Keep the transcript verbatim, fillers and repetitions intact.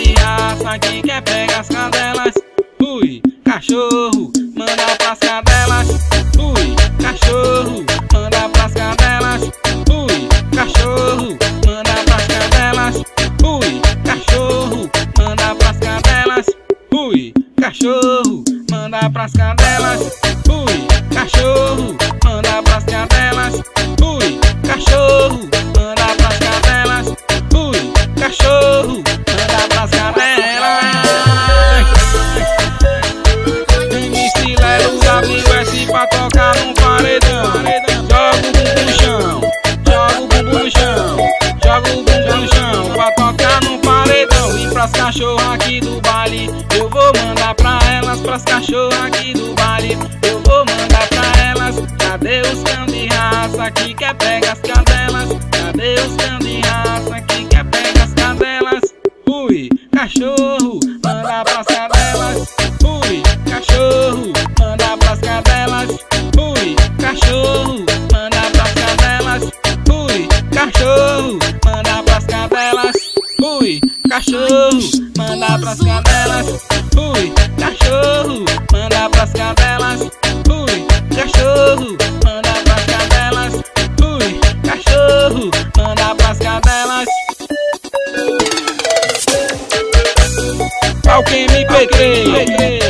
de raça que quer pegar as cadelas. Fui, cachorro, manda pras cadelas. Fui, cachorro, manda pras cadelas. Fui, cachorro, manda pras cadelas. Fui, cachorro, manda pras cadelas. Fui, cachorro, manda pras cadelas. Fui, cachorro, manda pras cadelas. Fui, cachorro, manda pras cadelas. Fui, cachorro, manda pras cadelas. M C Lelo abriu S pra tocar num paredão. Joga o bumbum no chão, joga o bumbum no chão, joga o bumbum no chão pra tocar num paredão. E pras cachorras aqui do baile eu vou mandar pra elas. Pras cachorras aqui do baile eu vou mandar pra elas. Cadê os cão de raça que quer pegar as cadelas? Cadê os cão de raça que quer pegar as cadelas? Fui, cachorro, manda pras cadelas. Fui, cachorro, manda pras cadelas. Fui, cachorro, manda pras cadelas. Fui, cachorro, manda pras cadelas. Fui, cachorro, manda pras cadelas. Fui, cachorro, manda pras cadelas. Fui, cachorro, manda pras cadelas. Fui, cachorro, manda pras cadelas. Ao quem me peguei.